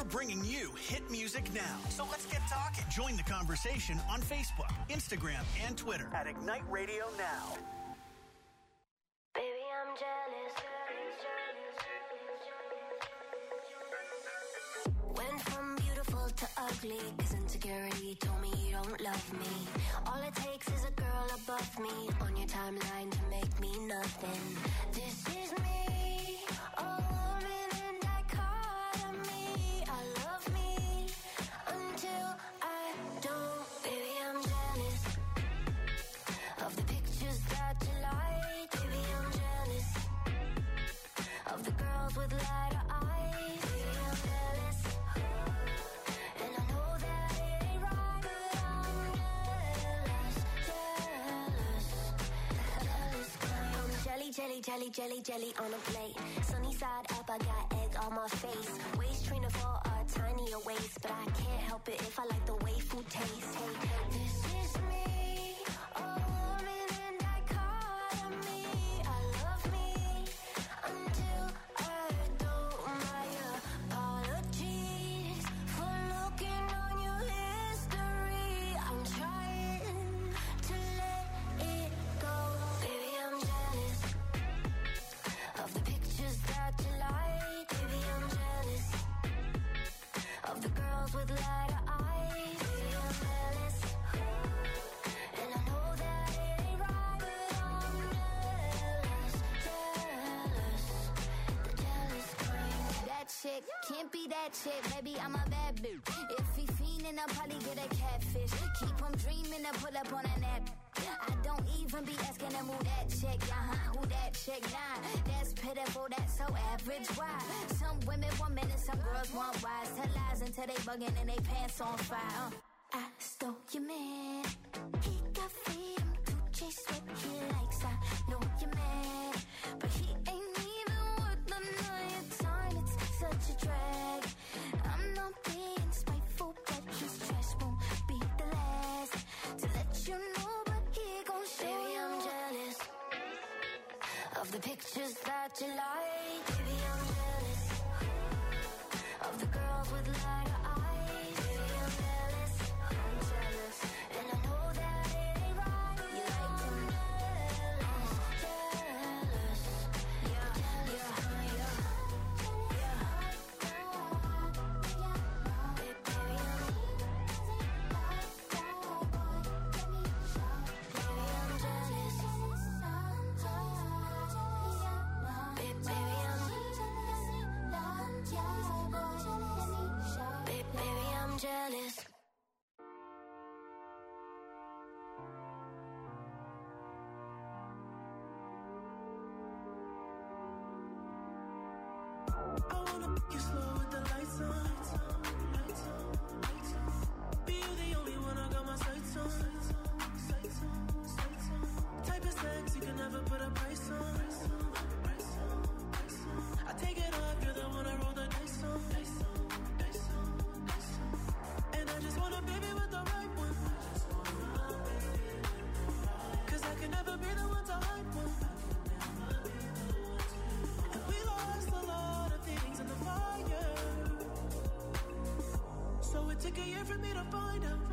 We're bringing you hit music now. So let's get talking. Join the conversation on Facebook, Instagram, and Twitter at Ignite Radio Now. Baby, I'm jealous. Went from beautiful to ugly, 'cause insecurity told me you don't love me. All it takes is a girl above me on your timeline to make me nothing. This is me, a woman in dichotomy. I love me until I don't. Baby, I'm jealous of the pictures that you like. Baby, I'm jealous of the girls with lighter eyes. Baby, I'm jealous, and I know that it ain't right, but I'm jealous, jelly on a plate. Sunny side up, I got egg on my face. Waist trainer for a tinier waist, but I can't help it if I like the way food tastes. Hey, this is me, a woman in dichotomy. I love me until I don't. My apologies for looking on your history. I'm trying to let it go. Baby, I'm jealous of the pictures that you like. Baby, I'm jealous of the girls with lighter eyes. Baby, I'm jealous, and I know that it ain't right, but I'm jealous, the jealous kind. That chick can't be that chick, baby, I'm a bad bitch. If he fiendin', I'll probably get a catfish. Keep him dreamin' to pull up on a nap. I don't even be asking him who that chick, who that chick, nah. That's pitiful, that's so average, why? Some women want men and some girls want wise. Tell lies until they bugging and they pants on fire. I stole your man. He got freedom to chase what he likes. I know you're mad, but he ain't even worth the night time. It's such a drag. I'm not being spiteful, but his trash won't be the last to let you know. But he gon' show. Baby, I'm jealous of the pictures that you like. Baby, I'm jealous of the girls with lighter eyes. Baby, I'm jealous, and I know that it ain't right. You like them jealous, jealous. I wanna make you slow with the lights on. Be you the only one I got my sights on. Type of sex you can never put a price on. I take it off, you're the one I roll the dice on. And I just want a baby with the right one. 'Cause I can never be the one to hype one. And we lost a lot of things in the fire. So it took a year for me to find out.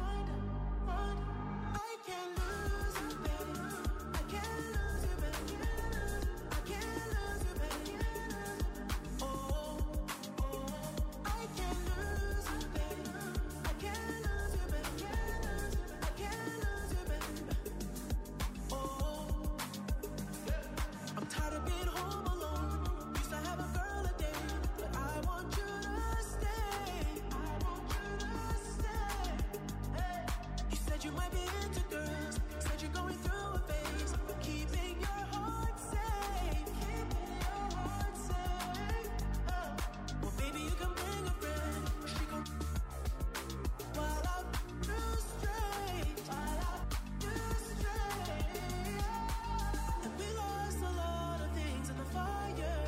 I can't lose you, baby. I can't lose you, baby. I can't lose you, baby. Oh, I can't lose you, baby. I can't lose you, baby. I can't lose you, baby. Oh, I'm tired of being home alone. Used to have a girl a day, but I want you to stay. I want you to stay. Hey. You said you might be into girls. Said you're going through a phase. Keeping your heart safe. Keeping your heart safe. Oh. Well, baby, you can bring a friend. She gon' while I do straight. While I do straight. And we lost a lot of things in the fire.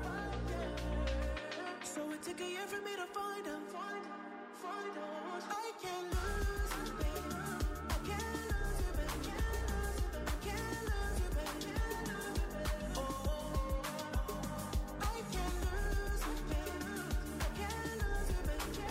So it took a year for me to find out. I can't lose you, baby. I can't lose you, baby. I can't lose you, baby. Oh, I can't lose you, baby. I can't lose you, baby.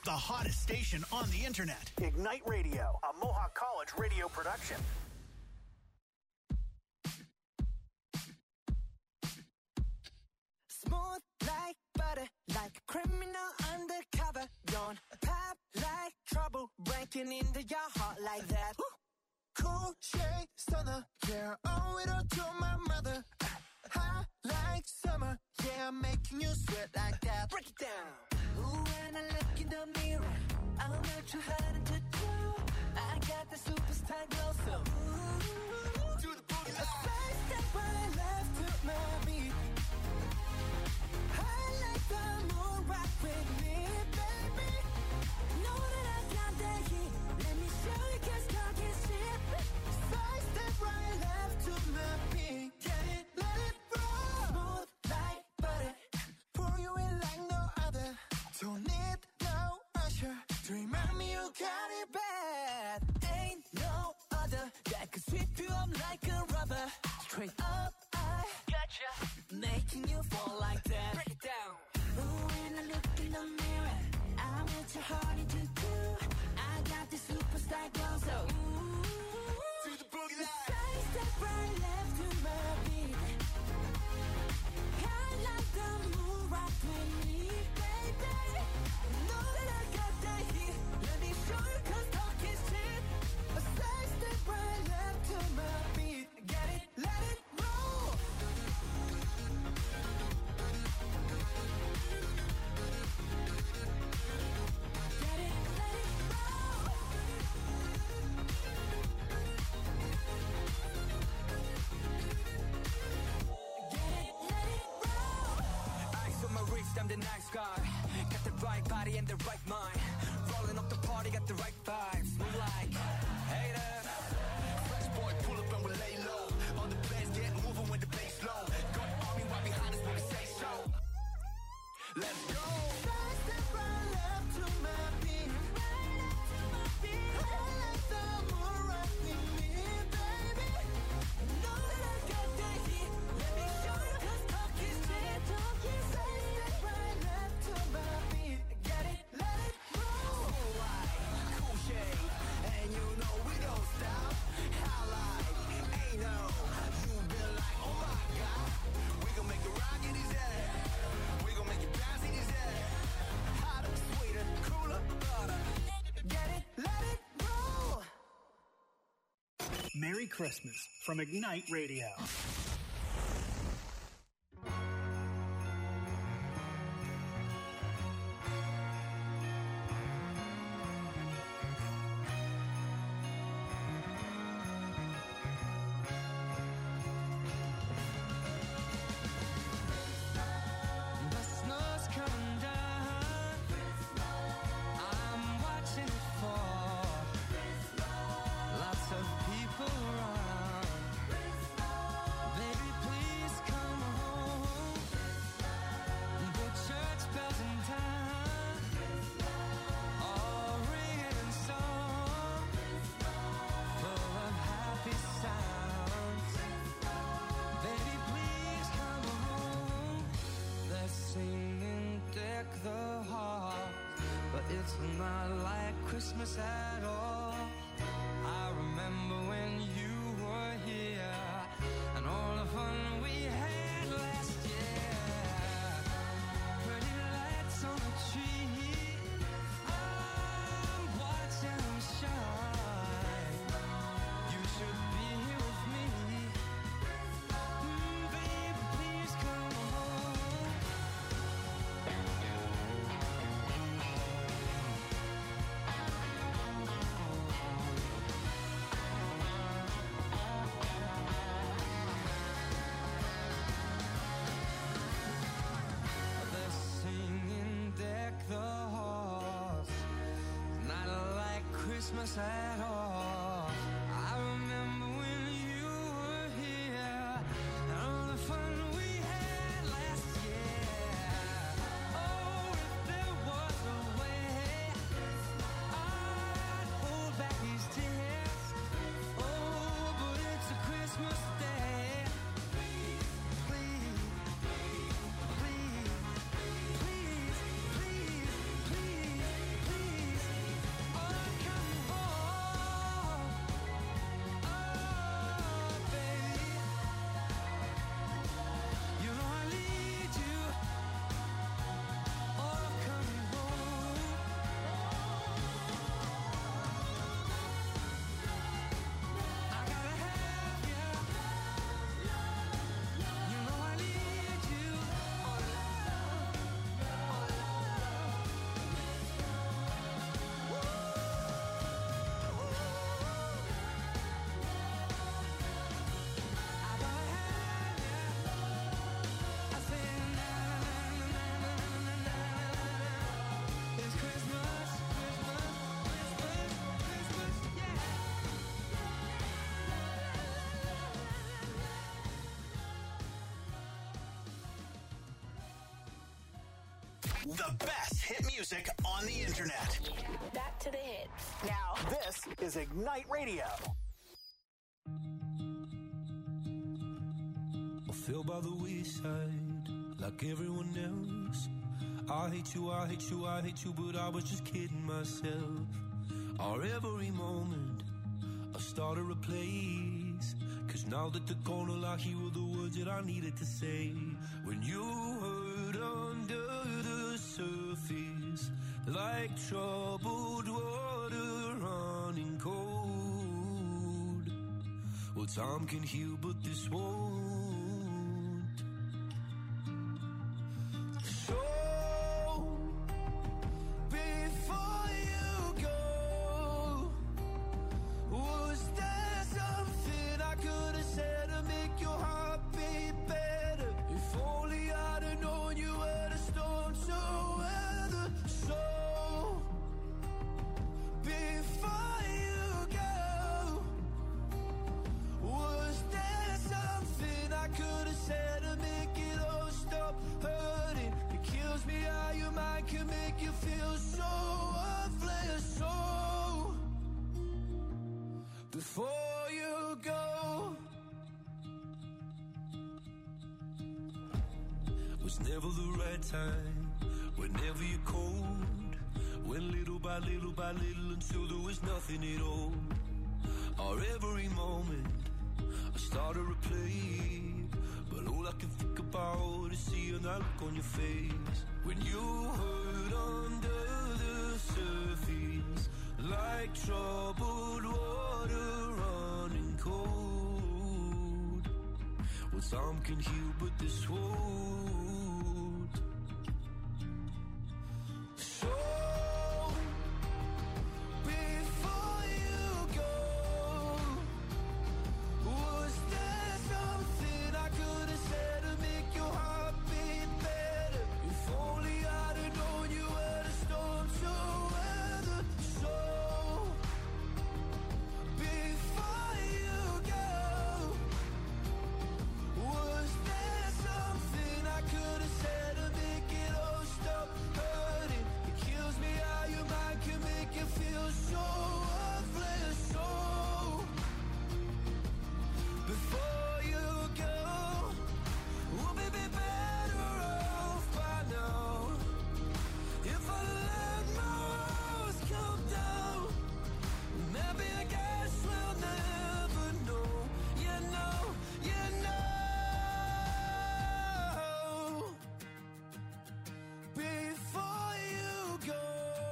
the hottest station on the internet. Ignite Radio, a Mohawk College radio production. Smooth like butter, like a criminal undercover. Don't pop like trouble, breaking into your heart like that. Cool shade stunner, yeah, owe it all to my mother. Hot like summer, yeah, I'm making you sweat like that. Break it down. Ooh, when I look in the mirror, I'm not too hard to do. I got the superstar glow, so ooh, do the boogie line. A side step right left to my beat. I like the moon rock with me, baby. Know that I got that heat. Let me show you, 'cause talk is cheap. Side step right left to my beat. Get it, let it roll. Smooth like butter, pour you in like no other. Don't need no usher to remind me you got it bad. Ain't no other that could sweep you up like a rubber. Straight up, I gotcha, making you fall like that. Break it down. Ooh, when I look in the mirror, I'm what you're hard to do. I got the superstar glow, so ooh, to the boogie line. Side step right left to my beat. I like the moon rock with me, baby. Know that I got that heat. Let me show you, 'cause talk is cheap. A side step right left to my beat. Get it, let it roll. Get it, let it roll. Get it, let it roll. Ice on my wrist, I'm the nice guy. Got the right body and the right mind. Rolling up the party, got the right vibes. Move like haters. Fresh boy, pull up and we lay low. All the players get moving with the bass low. Got army right behind us when we say so. Let's go. Side step right left to my beat. I like the moon rock with me, baby. Know that I got that heat. Let me show you, 'cause talk is cheap. Side step right left to my beat. Get it, let it roll. Cool shade, and you know we don't stop. Highlight, ain't no. You been like, oh my God. We gon' make it rock in his head. We gon' make it bounce in his head. Hotter, sweeter, cooler, butter. Get it, let it roll. Merry Christmas from Ignite Radio. The snow's coming down. I'm watching it fall. Lots of people around. Baby, please come home. The church bells in town, all ringing in song, full of happy sounds. Baby, please come home. They're singing Deck the Halls, but it's not like Christmas at all. I remember when you were here and all the fun we had last year. Pretty lights on the tree, I'm watching them shine. You should be here with me. Baby, please come home. They're singing Deck the Halls, not like Christmas at all. I remember when you were here and all the fun we had last year. Oh, if there was a way, I'd hold back these tears. Oh, but it's a Christmas day. Please, please, please, please, please, please, please. The best hit music on the internet. Back to the hits. Now, This is Ignite Radio. I fell by the wayside like everyone else. I hate you, I hate you, I hate you, but I was just kidding myself. Our every moment I started a place, 'cause now that they're gone, all I hear were the words that I needed to say. When you hurt under the surface, like troubled water running cold. Well, time can heal, but this won't. So before you go, was there something I could have said to make your heart beat better? If only I'd have known you were the storm to weather. So before you go, was there something I could have said to make it all stop hurting? It kills me how your mind can make you feel so worthless. So before you go, was never the right time, whenever you're cold. Went little by little by little until there was nothing at all. Our every moment I started to play, but all I can think about is seeing that look on your face. When you hurt under the surface, like troubled water running cold. Well, some can heal, but this won't. So before you go, was there something I could have said to make your heart beat better? If only I'd have known you were the storm to weather. So before you go, was there something I could have said to make it all stop hurting? It kills me how your mind can make you feel so worthless. So before you go, we'll be better off by now. If I let my walls come down, maybe I guess we'll never know. You know, you know. Before you go,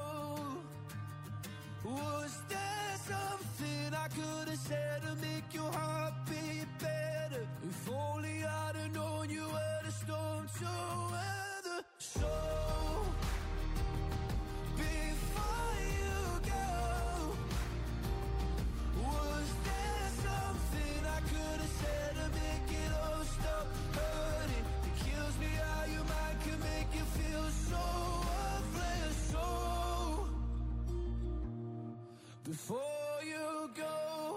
was there something I could have said to make your heart beat better? If only I'd have known you were the storm to weather. So before you go, was there something I could have said to make it all stop hurting? It kills me how your mind can make you feel so worthless. So before you go,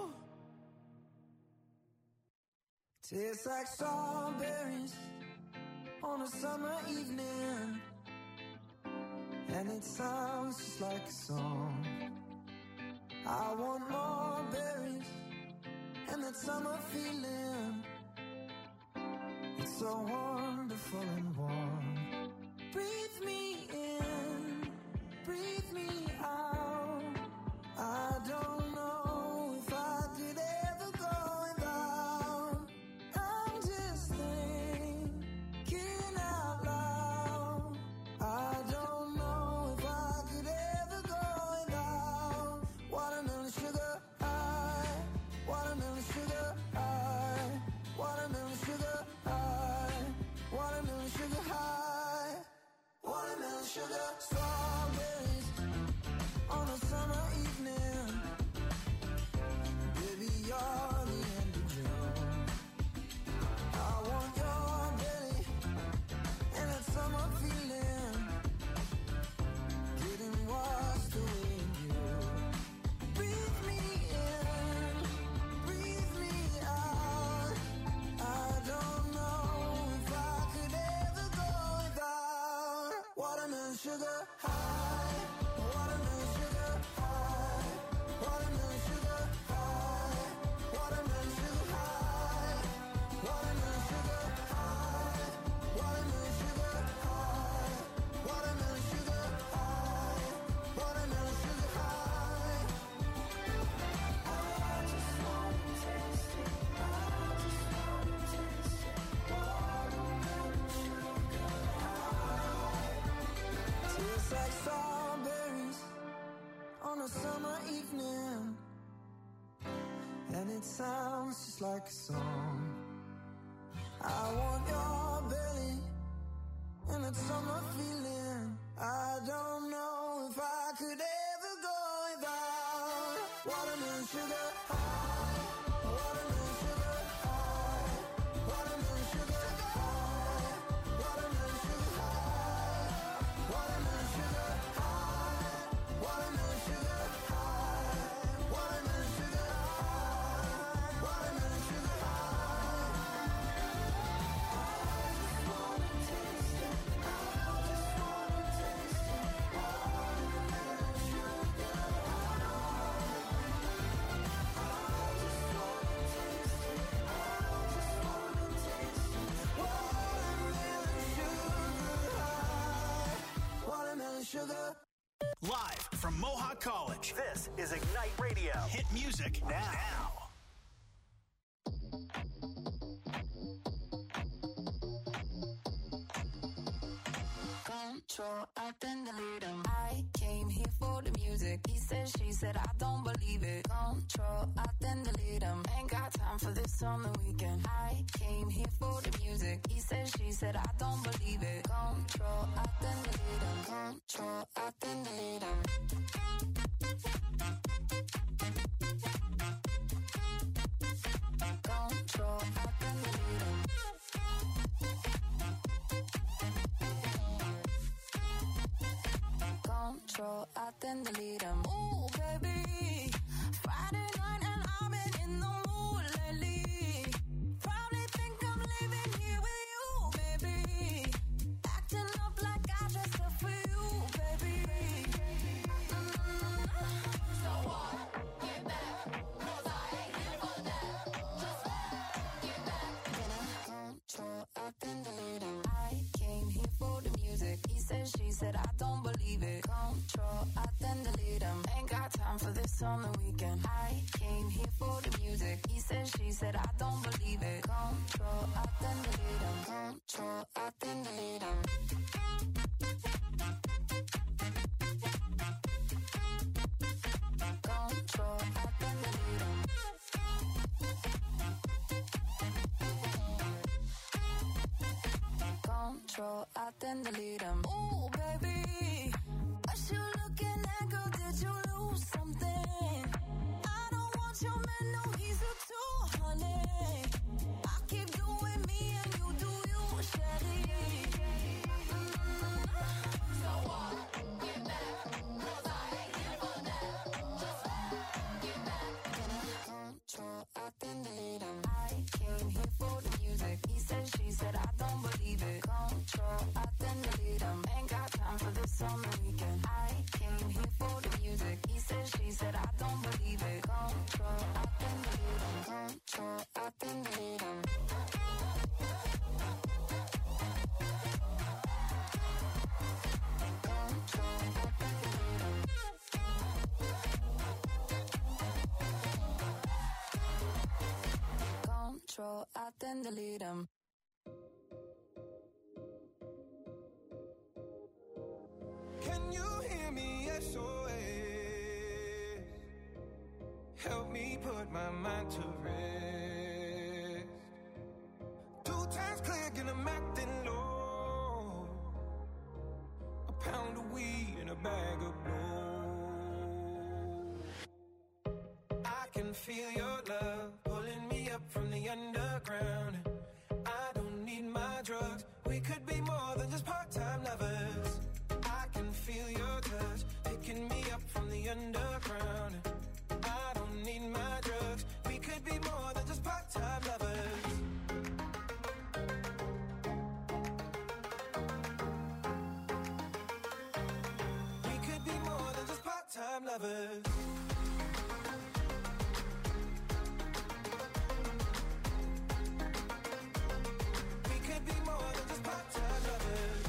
tastes like strawberries on a summer evening, and it sounds just like a song. I want more berries and that summer feeling. It's so wonderful and warm. Breathe me in, breathe me out. I don't know if I could ever go without. I'm just thinking out loud. I don't know if I could ever go without watermelon sugar high, watermelon sugar high, watermelon sugar high, watermelon sugar high, watermelon sugar, strawberries high. Watermelon sugar high. Watermelon sugar high. Watermelon sugar high. Watermelon sugar high. Watermelon sugar high. Watermelon sugar high. Watermelon sugar high. I just wanna taste it. I just wanna taste it. Watermelon sugar high. Tastes like strawberries on a summer evening, and it sounds just like a song. I want your belly and that summer feeling. I don't know if I could ever go without watermelon sugar high. Watermelon sugar high. Watermelon sugar high. Watermelon sugar high. Watermelon sugar high. Watermelon sugar high. Watermelon sugar high. Watermelon sugar high. I just wanna taste it. I just wanna taste it. Watermelon sugar high. Watermelon sugar. Live from Mohawk College, this is Ignite Radio. Hit music now. Control, I then delete him. I came here for the music. He said, she said, I don't believe it. Control, I then delete him. Ain't got time for this on the weekend. I came here for the music. He said, she said, I don't believe it. Control, I then delete him. Control, I then delete him. Control, I then delete him. Control, I then delete him. Ooh, baby, Friday night and I've been in the mood lately. Probably think I'm living here with you, baby. Acting up like I dressed up for you, baby. So what? Get back, 'cause I ain't here for that. Just get back. Control, I then delete him. I came here for the music. He said, she said, I don't believe it. Control, I then delete him. Ain't got time for this on the weekend. I came here for the music. He said, she said, I don't believe it. Control, I then delete him. Control, I then delete him. Control, I then delete him. Control, I then delete him. Ooh, baby, what you looking at, girl? Did you lose something? I don't want your man, no, he's a tool, honey. I keep doing me and you do you, Shelly. So what? Get back, 'cause I ain't here for that. Just get back. Control, I then delete him. I came here for the music. He said, she said, I don't believe it. Control, I then delete him. Ain't got time for this on the weekend. I came here for the music. He said, she said, I don't believe it. Control, I then delete him. Control, I then delete him. Control, I then delete him. Control, I then delete him. Can you hear me? SOS. Help me put my mind to rest. 2 times click and I'm acting low. A pound of weed and a bag of blow. I can feel your love pulling me up from the underground. I don't need my drugs. We could be more than just part-time lovers. I can feel your touch picking me up from the underground. I don't need my drugs. We could be more than just part-time lovers. lovers. We could be more than just part-time lovers.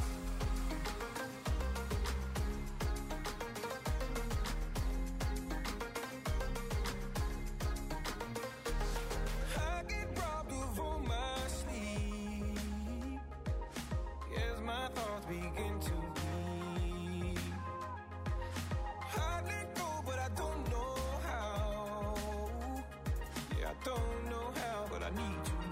I get robbed of all my sleep as my thoughts begin to leave. I let go, but I don't know how. Yeah, I don't know how, but I need to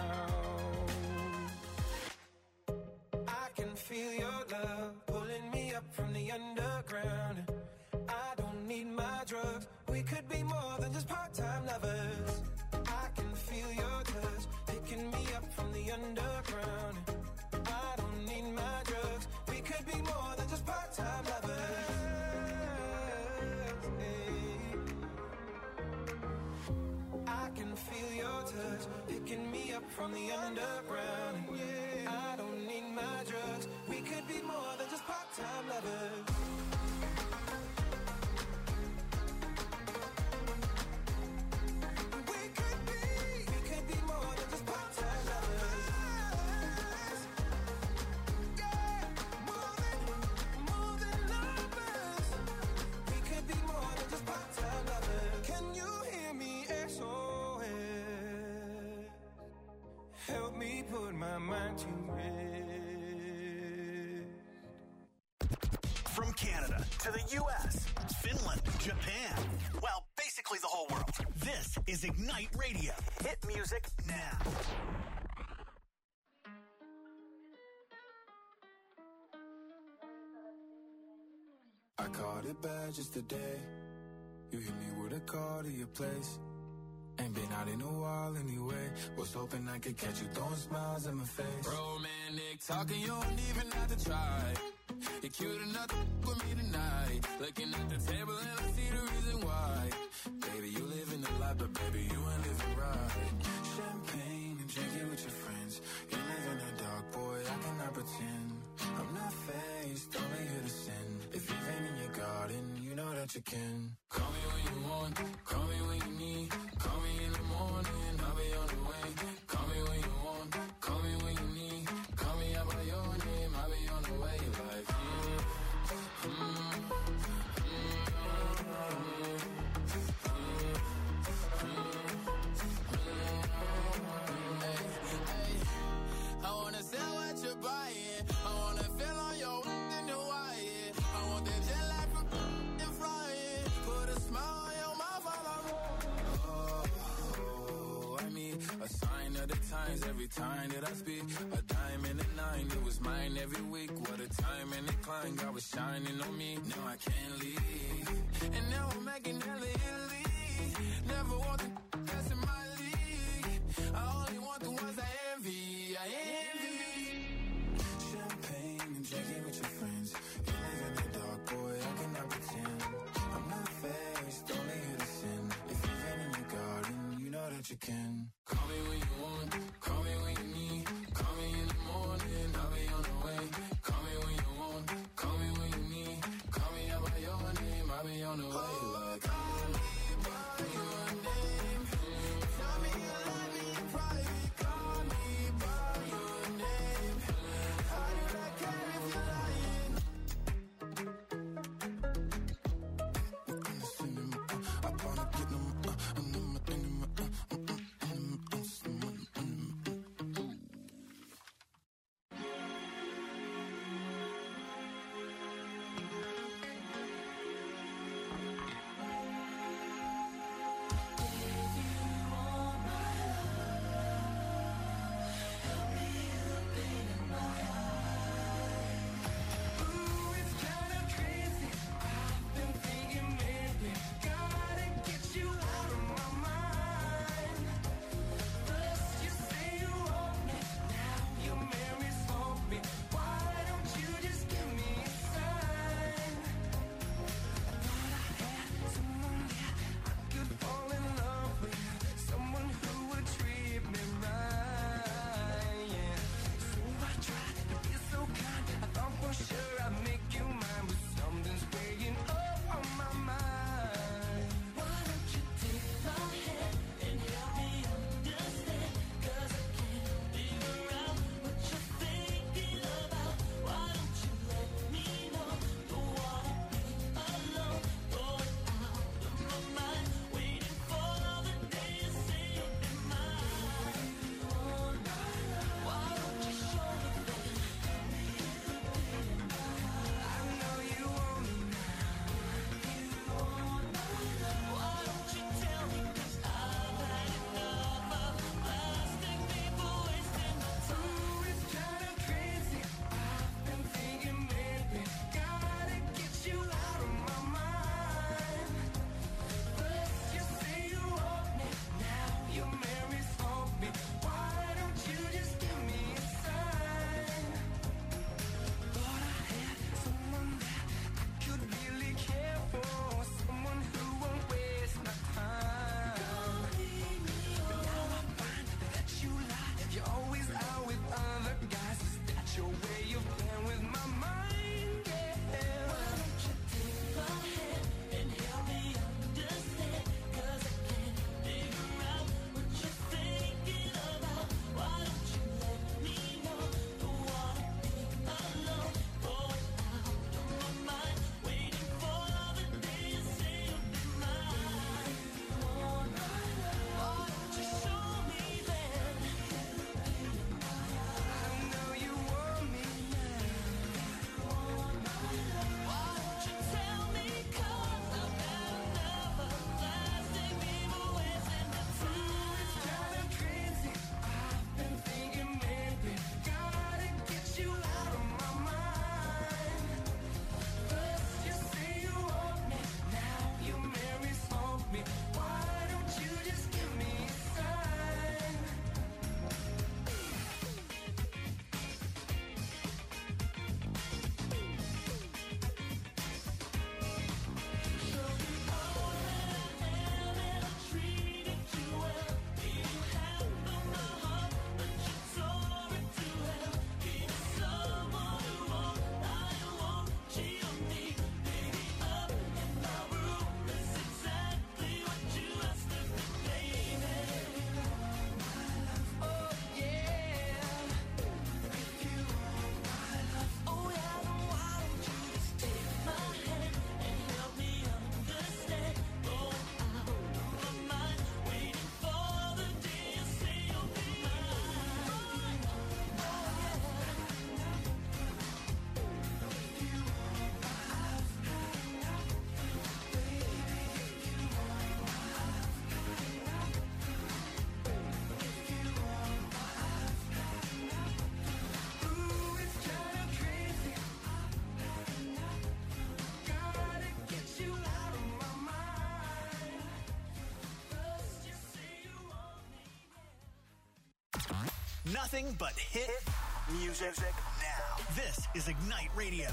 now. I can feel your love pulling me up from the underground. I don't need my drugs. We could be more than just part-time lovers. I can feel your touch picking me up from the underground. I don't need my drugs. We could be more than just part-time lovers. Hey. I can feel your touch picking me up from the underground. I don't need my drugs. We could be more than just part-time lovers. We could be more than just part-time lovers. Yeah, more than lovers. We could be more than just part-time lovers. Can you hear me? SOS. Help me put my mind to rest. From Canada to the U.S., Finland, Japan, well, basically the whole world. This is Ignite Radio. Hit music now. I caught it bad just today. You hit me with a call to your place. Ain't been out in a while anyway. Was hoping I could catch you throwing smiles in my face. Romantic talking, you don't even have to try. You're cute enough to with me tonight. Looking at the table and I see the reason why. Baby, you living the life, but baby, you ain't living right. Champagne and drinking with your friends. You live in the dark, boy, I cannot pretend. I'm not faced, only here to sin. If you've been in your garden, you know that you can. Call me when you want, call me when you need. Call me in the morning, I'll be on the way. Call me when you want, call me when you need. Call me out by your name, I'll be on the way. Like, I wanna sell what you're buying. I wanna feel on your in the wire. I want that jet lag from and flying. Put a smile on your mouth while I'm I mean, a sign of the times every time that I speak. A dime and a nine, it was mine every week. What a time and a climb, God was shining on me. Now I can't leave. And now I'm making hella Italy. Never want the best in my league. I only want the ones I envy. I envy. Champagne and drinking with your friends. You live in the dark, boy, I cannot pretend. I'm not faced, only here to sin. If you've been in your garden, you know that you can. Call me when you want, call me when you need. Call me in the morning, I'll be on the way. Call me when you want, call me when you need. Call me out by your name, I'll be on the way. Like, call me by your name. Tell me you love me in private. Call me by your name. I do not care if you're lying. I wanna get them, nothing but hit music now. This is Ignite Radio.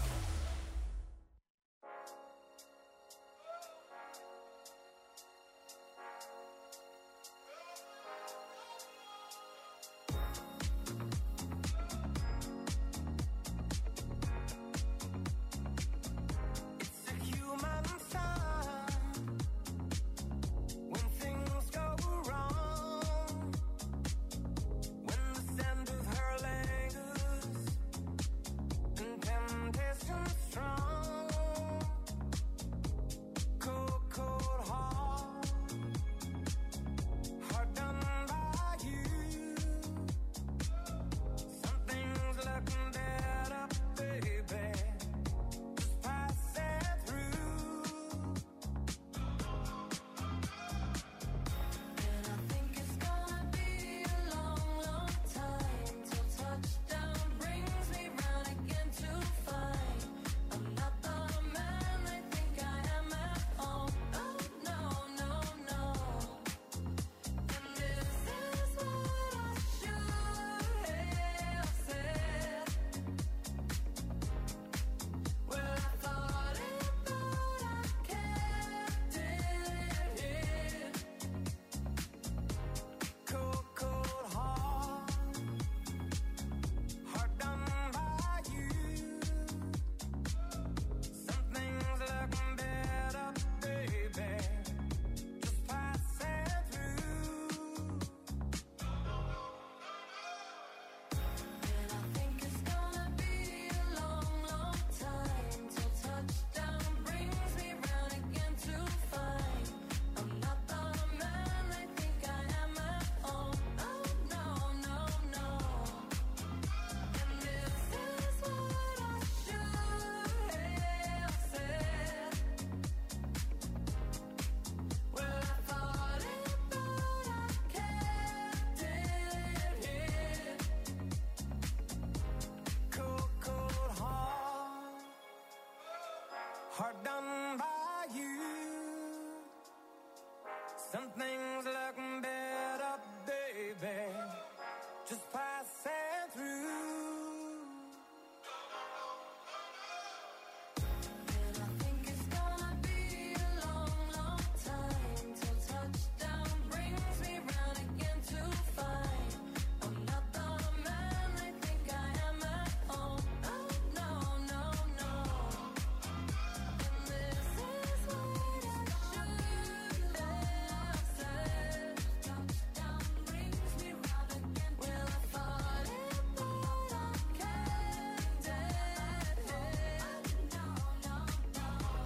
Hard done by you. Some things look better, baby, just passing through. And I think it's gonna be a long, long time till touchdown brings me round again to find I'm not the man I think I am at home. Oh, no, no, no. And this is what I should have said. Touchdown brings me round again. Well, I thought it, but I can't dead it. No, no, no.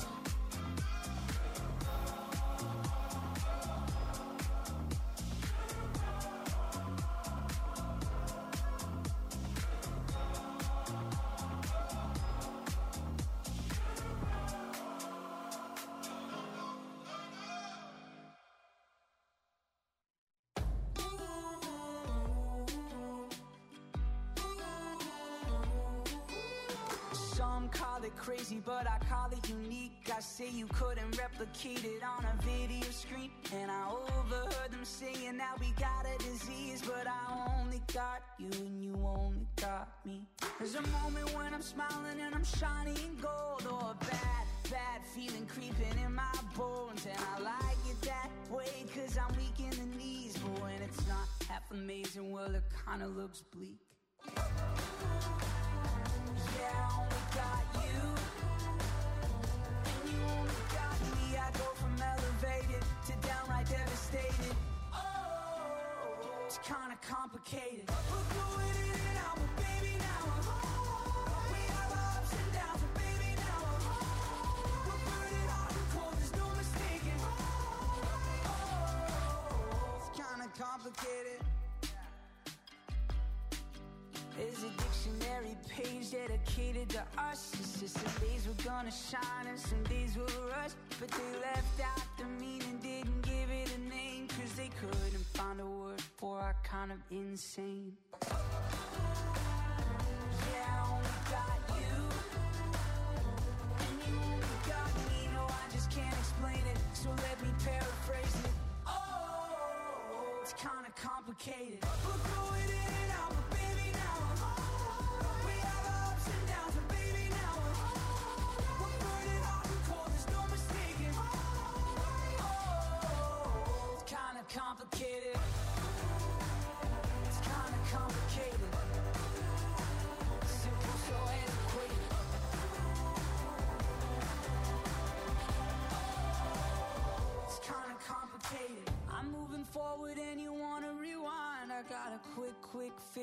Some call it crazy, but I call it unique. I say you couldn't replicate it on a video screen. And I overheard them saying that we got a disease, but I only got you and you only got me. There's a moment when I'm smiling and I'm shining gold, or a bad, bad feeling creeping in my bones. And I like it that way, cause I'm weak in the knees. But when it's not half amazing, well, it kinda looks bleak. Yeah, I only got you, and you only got me. I go from elevated to downright devastated. Oh, it's kinda complicated. We're going in and out, but baby, now I'm home. We have our ups and downs, but baby, now I'm home. We're burning hot and cold, there's no mistaking. Oh, it's kinda complicated. There's a dictionary page dedicated to us. It's just some days we're gonna shine and some days we'll rush. But they left out the meaning, didn't give it a name, cause they couldn't find a word for our kind of insane. Yeah, I only got you, and you only got me. No, I just can't explain it, so let me paraphrase it. Oh, it's kinda complicated. We're going in and out, but baby,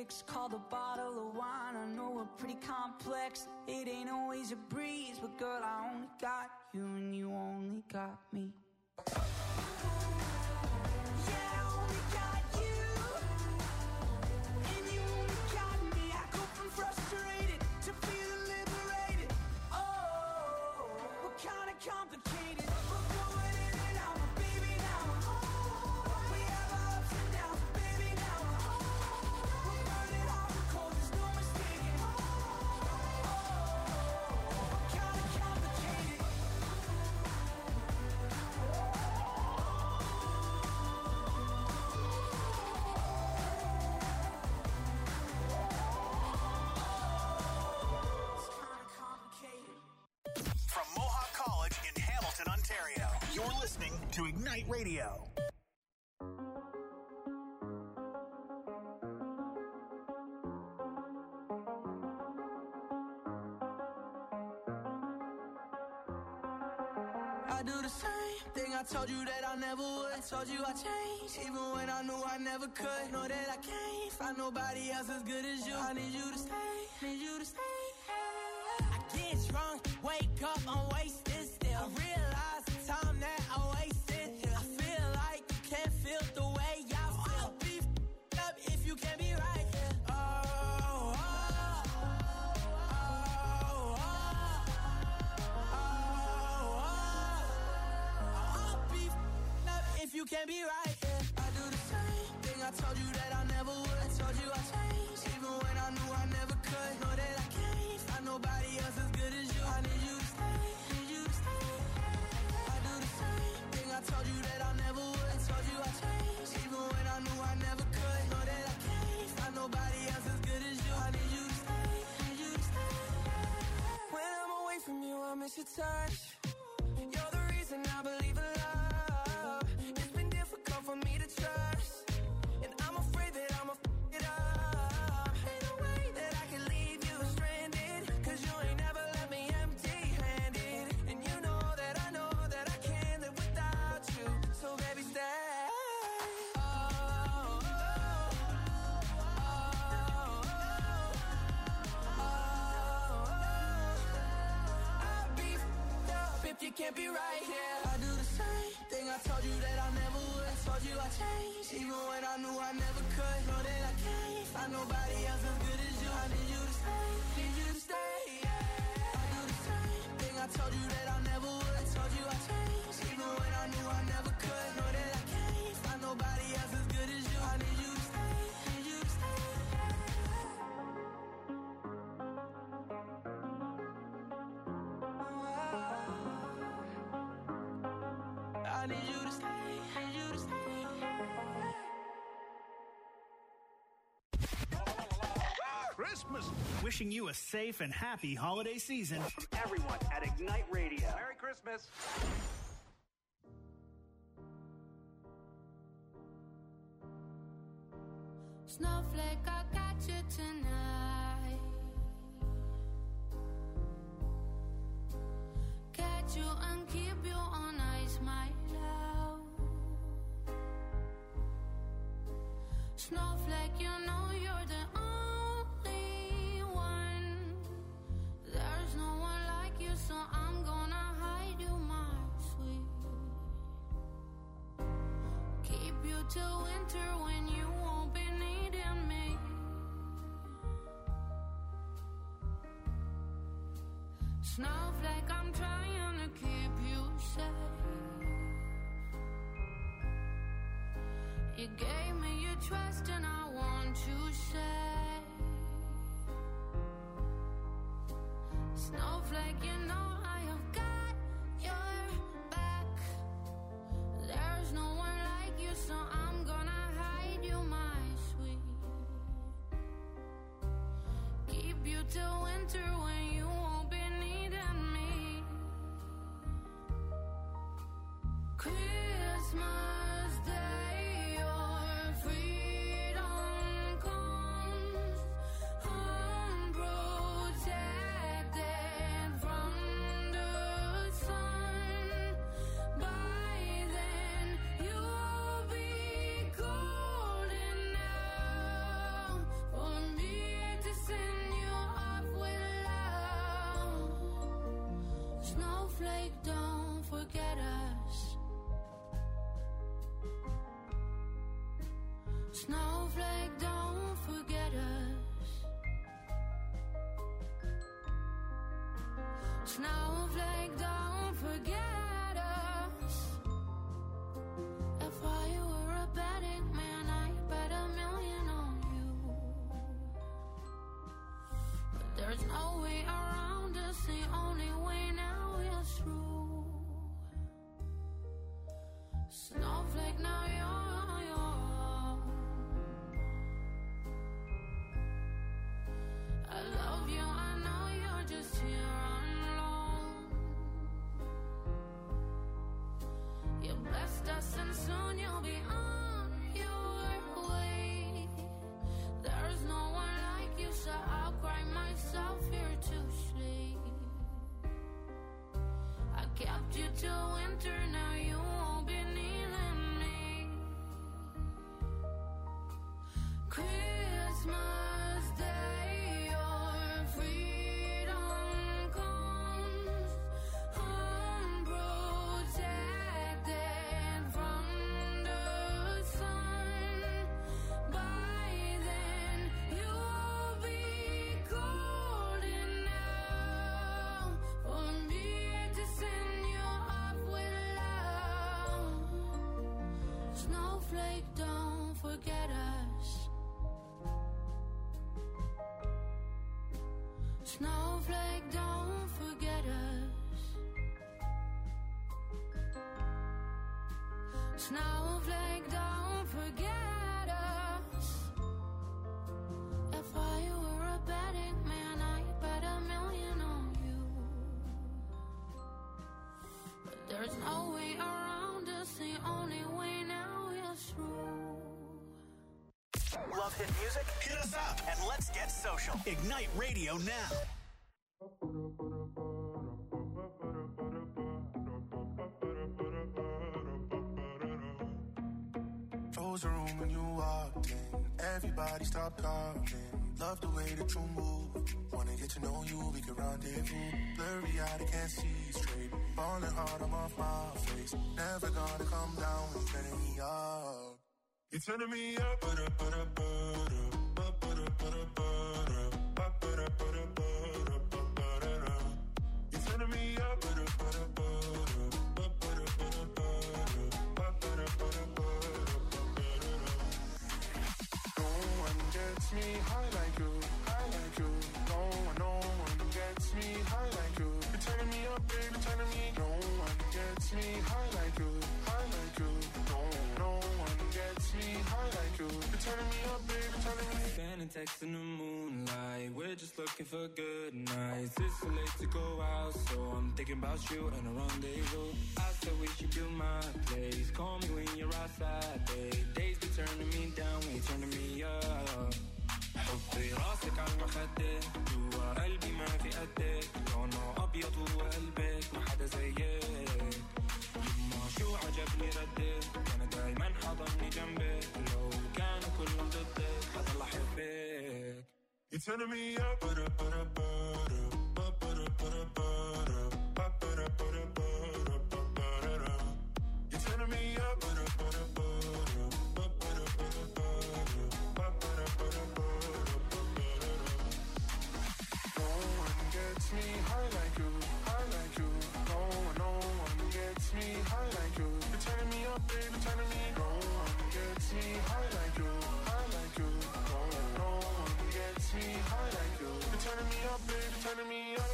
tricks. Call the bottle of wine. I know we're pretty complex. It ain't always a breeze, but girl, I only got you and you only got me. Yeah, I only got you and you only got me. I go from frustrated to feeling liberated. Oh, we're kinda complicated. We're going in and out, but baby, now we have our ups and downs, but baby, now we're burning hot and cold, there's no mistaking. Oh, we're kinda complicated. From Mohawk College in Hamilton, Ontario, you're listening to Ignite Radio. I do the same thing I told you that I never would. I told you I changed, even when I knew I never could. Know that I can't find nobody else as good as you. I need you to stay, need you to stay. I get drunk, wake up, I'm wasted still. I realize the time that I wasted here. I feel like you can't feel the way I feel. I'll be f***ed up if you can't be right here. Oh, oh, oh, oh, oh. I'll be f***ed up if you can't be right here. I do the same thing I told you that I never would. I told you I changed, even when I knew I never could. Know that I can't find nobody else as good as you. I need you to stay, need you to stay. I do the same thing I told you that I never would. I told you I changed, even when I knew I never could. Know that I can't find nobody else as good as you. I need you to stay, need you to stay. When I'm away from you, I miss your touch. You're the reason I believe in love. It's been difficult for me to trust, and I'm afraid that I'ma f*** it up. Ain't no way that I can leave you stranded, 'cause you ain't never left me empty-handed. And you know that I can't live without you. So baby, stay. Oh, oh, oh, oh. I'll be f***ed up if you can't be right here. I do the same thing I told you that I never would. I told you I changed, even when I knew I never could. Know that I can't find nobody else as good as you. I need you to stay, need you to stay. I do the same thing I told you that I never would. I told you I changed, even when I knew I never could. Know that I can't find nobody else as good as you. I need you to stay, need you to stay. I need you to stay, need you to stay. Christmas. Wishing you a safe and happy holiday season. Everyone at Ignite Radio. Merry Christmas. Snowflake, I got you tonight. Catch you and keep you on ice, my love. Snowflake, you know you're the only one. There's no one like you, so I'm gonna hide you, my sweet. Keep you till winter when you won't be needing me. Snowflake, I'm trying to keep you safe. You gave me your trust and I want to say, Snowflake, you know I have got your back. There's no one like you, so I'm gonna hide you, my sweet. Keep you till winter when you won't be needing me. Christmas Day, your freedom comes unprotected from the sun. By then you'll be cold enough for Snowflake, don't forget us. Snowflake, don't forget us. Snowflake, don't forget us. If I were a betting man, I'd bet $1 million on you. But there's no way around us, the only way now is through. Snowflake, now you're young. I love you, I know you're just here alone. You blessed us and soon you'll be on your way. There's no one like you, so I'll cry myself here to sleep. I kept you till winter, now you won't be needing me. Christmas Day, your freedom comes unprotected from the sun. By then you'll be cold enough for me to send you off with love. Snowflake, don't forget us. Snowflake, don't forget us. Snowflake, don't forget us. If I were a betting man, I'd bet $1 million on you. But there's no way around us, the only way now is through. Love hit music? Hit us up and let's get social. Ignite Radio now. Close the room when you walked in. Everybody stop talking. Love the way that you move. Wanna get to know you, we can rendezvous. Blurry eyed, I can't see straight. Falling hard, I'm off my face. Never gonna come down when you're turning me up. You're turning me up, You're turning me up, No one gets me high like you, high like you. No one gets me high like you. You're turning me up, baby, turning me. No one gets me high like you, high like you. No one gets me high like you. You're turning me up, baby, turning me. Sending texts in the moonlight. We're just looking for good nights. It's so late to go out, so I'm thinking about you and a rendezvous. I said we should do my place. Call me when you're outside, babe. Days be turning me down, when you're turning me up. حطي راسك على المخدة جوا قلبي ما في قدك لونه أبيض وقلبك ما حدا زيك يما شو عجبني ردك أنا دايما حضني جنبك لو كانوا كلهم ضدك حضل أحبك. You're turning me up, You're turning me up, No one gets me high like you, high like you. No one gets me high like you. You're turning me up, baby, turning me. No one gets me high like you, high like you. No one gets me high like you. You're turning me up, baby, turning me up.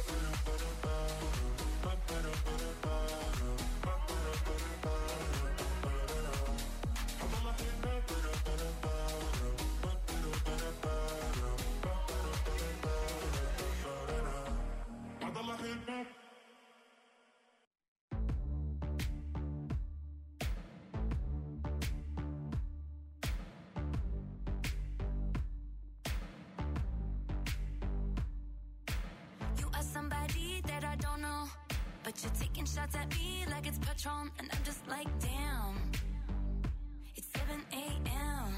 Somebody that I don't know, but you're taking shots at me like it's Patron, and I'm just like, damn, it's 7 a.m.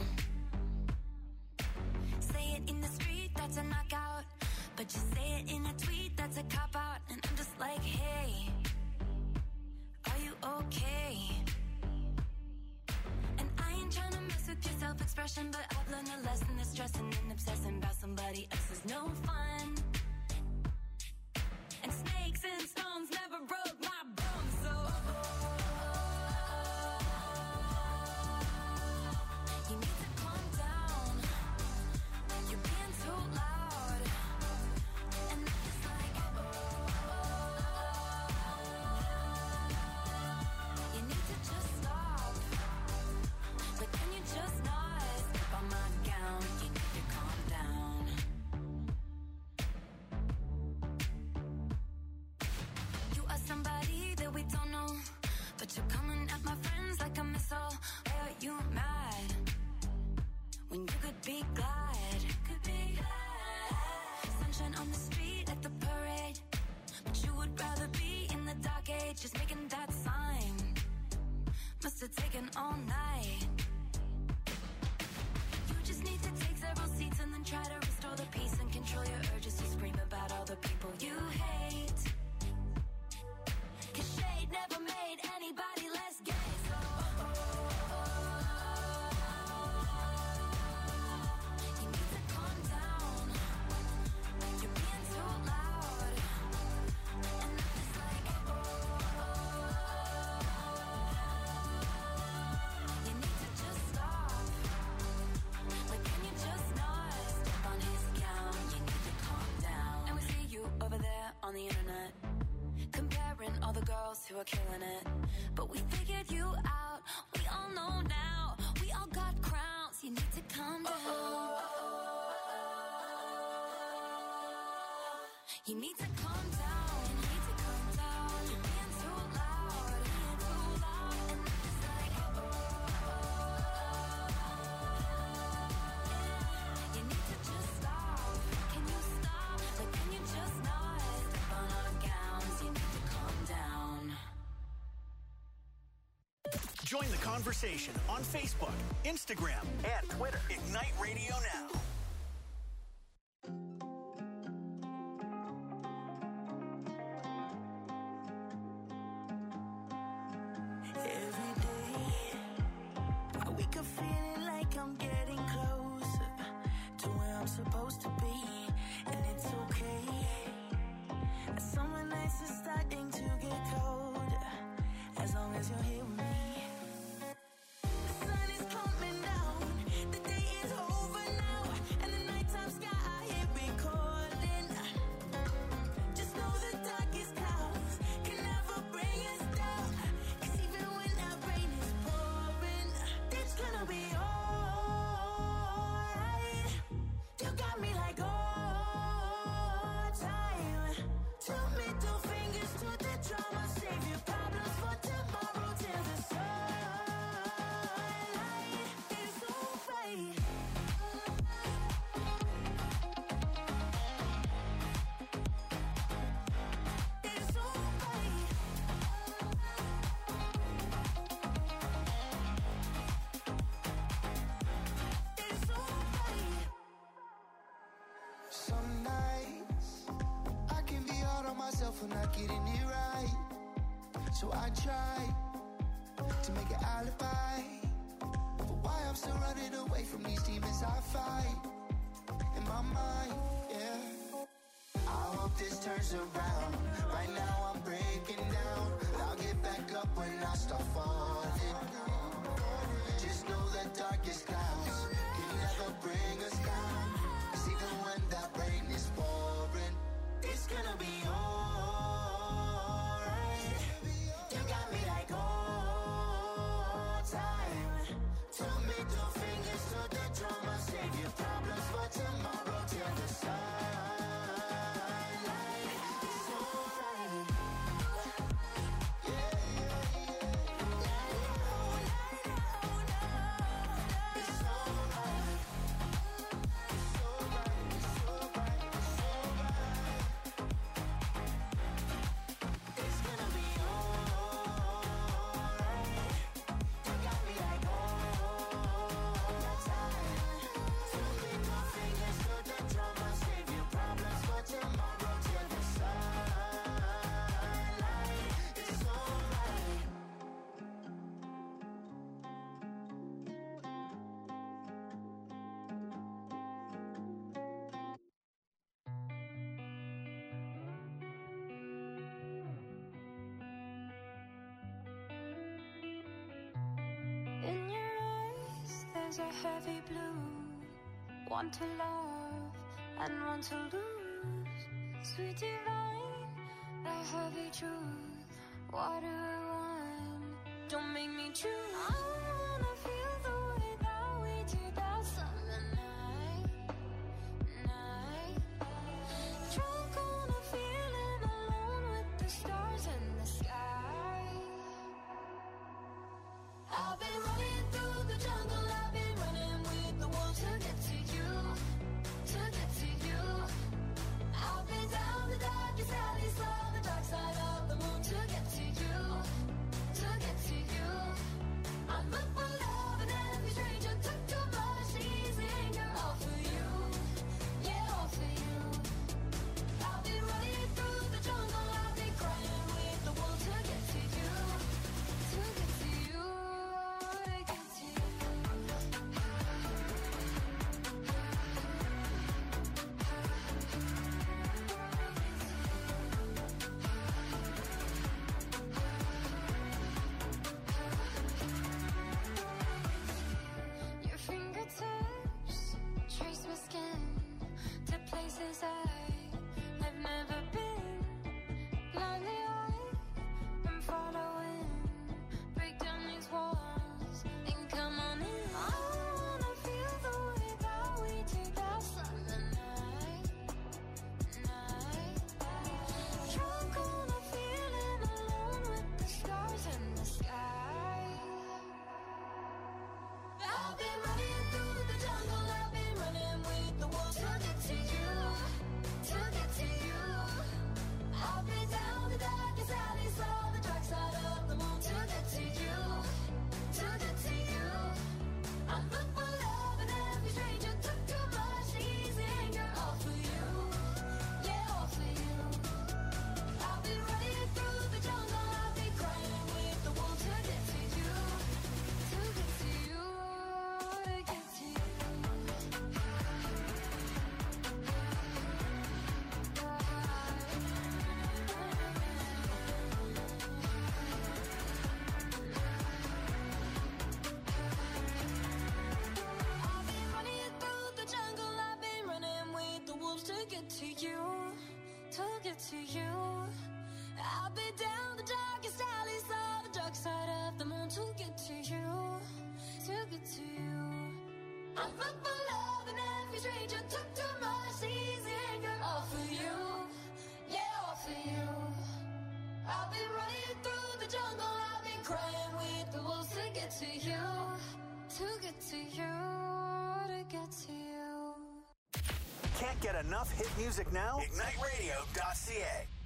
Say it in the street, that's a knockout, but you say it in a tweet, that's a cop-out, and I'm just like, hey, okay. And I ain't trying to mess with your self-expression, but I've learned a lesson that stressing and obsessing about somebody else is no fun. And snakes and stones never broke my bones, so you need to calm down. You're being too loud. And I'm just like, you need to just stop. But can you just not step on my gown? You need to calm down. You are somebody that we don't know, but you're coming at my friends like a missile. Why are you mad when you could be glad? Could be glad. Sunshine on the street at the parade, but you would rather be in the dark age, just making that sign. Must have taken all night. You just need to take several seats and then try to restore the peace and control your urges to scream about all the people you hate. 'Cause shade never made anybody less gay, so you need to calm down. You're being too loud. And I'm just like, you need to just stop. Like, can you just not step on his gown? You need to calm down. And we see you over there on the internet, comparing all the girls who are killing it. But we figured you out. We all know now. We all got crowns. You need to calm down. You need to calm down. You need to calm down. You're being too loud. Being too loud. And I'm just like, you need to just stop. Can you stop? Like, can you just not step on our gowns? You need to calm down. Join the conversation on Facebook, Instagram, and Twitter. Ignite Radio Now. Every day, I wake up feeling like I'm getting closer to where I'm supposed to be, and it's okay. Summer nights are starting to get colder, as long as you're here with me. The sun is coming down, the day is over now, and the nighttime sky here recording. Just know the darkest clouds can never bring us down, 'cause even when that rain is pouring, it's gonna be alright. You got me like all time. Two middle fingers to the drama, save your problems for tomorrow till the sunlight is alright. It's alright. It's alright. Some nights I can be hard on myself for not getting it right. So I try to make an alibi for why I'm still running away from these demons I fight in my mind, yeah. I hope this turns around. Right now I'm breaking down, but I'll get back up when I start falling. Just know the darkest clouds can never bring us down, 'cause even when that rain is pouring, It's gonna be alright. You got me like all time. Two middle fingers to the drama, save your problems for tomorrow till the sunlight is alright. It's alright. It's alright. It's alright. eyes are heavy blue. Want to love and want to lose. Sweet divine, the heavy truth. What do I want? Don't make me choose. I wanna feel the way that we did that summer night. Drunk on a feeling, alone with the stars in the sky. I've been running through the jungle, I've been running with the wolves to get to you, to get to you. I've been down the darkest alleys, saw the dark side of the moon to get to you, to get to you. I'm up for love and every stranger took too much easy anger. All for you, yeah, all for you. I've been running through the jungle, I've been crying with the wolves to get to you, to get to you. Your fingertips trace my skin to places I've never been. Blindly I'm following. Break down these walls and come on in. I wanna feel the way that we did that summer night. Drunk on a feeling, alone with the stars in the sky. I've been running through the jungle, I've been running with the wolves to get to you, to get to you. I've been down the darkest alleys, saw the dark side of the moon to get to you, to get to you. I'm up for love and every stranger took too much easy anger. All for you, yeah, all for you. I've been running through the jungle, I've been crying with the wolves to get to you, to get to you, to get to you. I've been running through the jungle, I've been running with the wolves to get to you, to get to you. I've been down the darkest alleys, saw the dark side of the moon to get to you, to get to you. I'm up for love and every stranger took too much easy anger. All for you, yeah, all for you. I've been running through the jungle, I've been crying with the wolves to get to you, to get to you, to get to you. Can't get enough hit music now? IgniteRadio.ca.